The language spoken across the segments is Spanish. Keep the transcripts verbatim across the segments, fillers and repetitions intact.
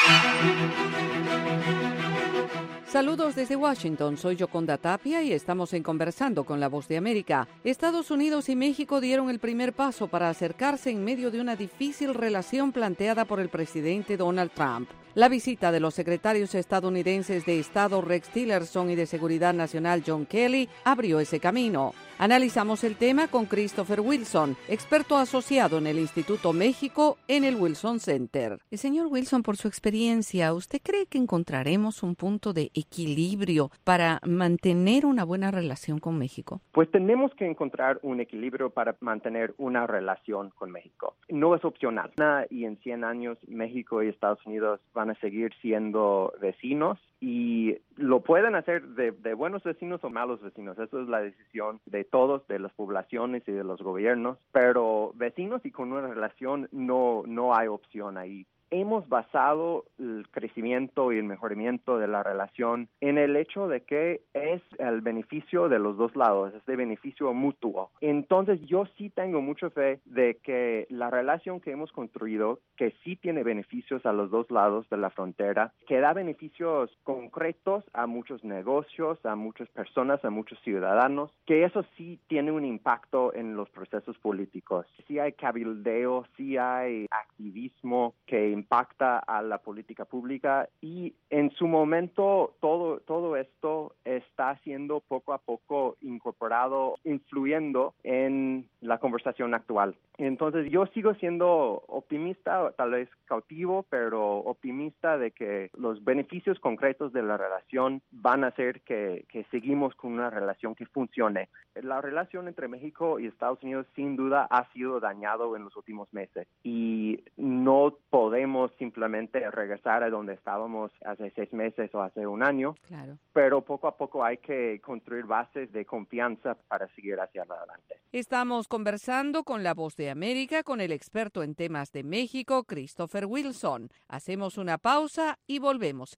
Saludos desde Washington, soy Yoconda Tapia y estamos en Conversando con la Voz de América. Estados Unidos y México dieron el primer paso para acercarse en medio de una difícil relación planteada por el presidente Donald Trump. La visita de los secretarios estadounidenses de Estado Rex Tillerson y de Seguridad Nacional John Kelly abrió ese camino. Analizamos el tema con Christopher Wilson, experto asociado en el Instituto México en el Wilson Center. Señor Wilson, por su experiencia, ¿usted cree que encontraremos un punto de equilibrio para mantener una buena relación con México? Pues tenemos que encontrar un equilibrio para mantener una relación con México. No es opcional. Y en cien años México y Estados Unidos van a seguir siendo vecinos y lo pueden hacer de, de buenos vecinos o malos vecinos. Eso es la decisión de todos, de las poblaciones y de los gobiernos. Pero vecinos y con una relación no, no hay opción ahí. Hemos basado el crecimiento y el mejoramiento de la relación en el hecho de que es el beneficio de los dos lados, es de beneficio mutuo. Entonces, yo sí tengo mucha fe de que la relación que hemos construido, que sí tiene beneficios a los dos lados de la frontera, que da beneficios concretos a muchos negocios, a muchas personas, a muchos ciudadanos, que eso sí tiene un impacto en los procesos políticos. Sí hay cabildeo, sí hay activismo que impacta a la política pública y en su momento todo, todo esto está siendo poco a poco incorporado, influyendo en la conversación actual. Entonces yo sigo siendo optimista, tal vez cautivo, pero optimista de que los beneficios concretos de la relación van a hacer que, que seguimos con una relación que funcione. La relación entre México y Estados Unidos sin duda ha sido dañado en los últimos meses y no podemos simplemente regresar a donde estábamos hace seis meses o hace un año, claro. Pero poco a poco hay que construir bases de confianza para seguir hacia adelante. Estamos conversando con la Voz de América con el experto en temas de México, Christopher Wilson. Hacemos una pausa y volvemos.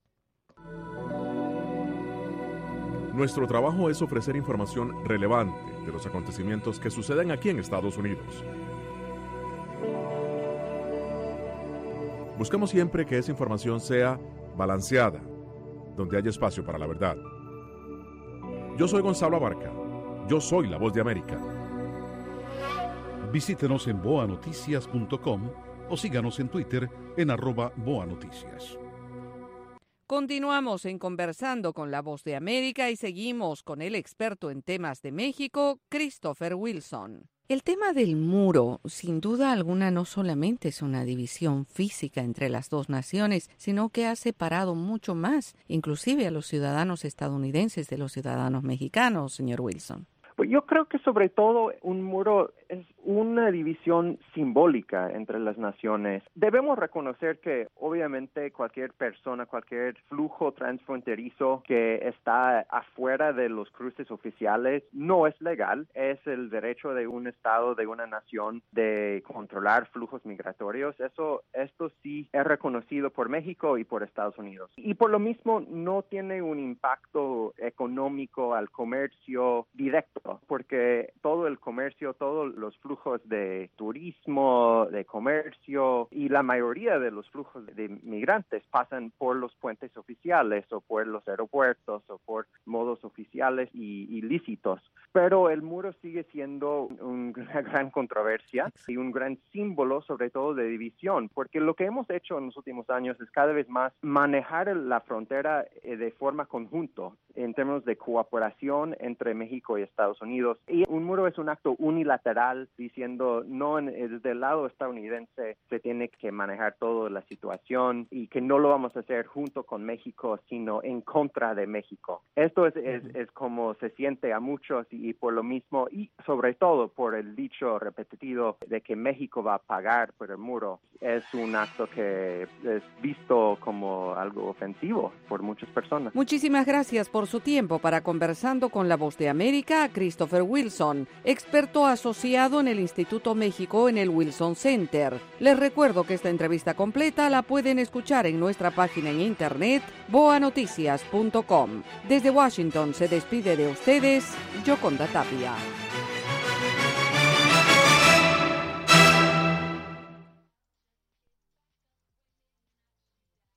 Nuestro trabajo es ofrecer información relevante de los acontecimientos que suceden aquí en Estados Unidos. Buscamos siempre que esa información sea balanceada, donde haya espacio para la verdad. Yo soy Gonzalo Abarca. Yo soy la Voz de América. Visítenos en boa noticias punto com o síganos en Twitter en arroba boanoticias. Continuamos en Conversando con la Voz de América y seguimos con el experto en temas de México, Christopher Wilson. El tema del muro, sin duda alguna, no solamente es una división física entre las dos naciones, sino que ha separado mucho más, inclusive a los ciudadanos estadounidenses de los ciudadanos mexicanos, señor Wilson. Pues yo creo que sobre todo un muro es una división simbólica entre las naciones. Debemos reconocer que obviamente cualquier persona, cualquier flujo transfronterizo que está afuera de los cruces oficiales no es legal. Es el derecho de un estado, de una nación, de controlar flujos migratorios. Eso, esto sí es reconocido por México y por Estados Unidos. Y por lo mismo no tiene un impacto económico al comercio directo, porque todo el comercio, todos los flujos de turismo, de comercio y la mayoría de los flujos de migrantes pasan por los puentes oficiales o por los aeropuertos o por modos oficiales y ilícitos. Pero el muro sigue siendo un, una gran controversia y un gran símbolo sobre todo de división, porque lo que hemos hecho en los últimos años es cada vez más manejar la frontera de forma conjunta en términos de cooperación entre México y Estados Unidos. Y un muro es un acto unilateral diciendo no, desde el lado estadounidense se tiene que manejar toda la situación y que no lo vamos a hacer junto con México, sino en contra de México. Esto es, es, es como se siente a muchos y, y por lo mismo, y sobre todo por el dicho repetitivo de que México va a pagar por el muro, es un acto que es visto como algo ofensivo por muchas personas. Muchísimas gracias por su tiempo para Conversando con la Voz de América, Christopher Wilson, experto asociado en el Instituto México en el Wilson Center. Les recuerdo que esta entrevista completa la pueden escuchar en nuestra página en internet boa noticias punto com. Desde Washington se despide de ustedes, Yoconda Tapia.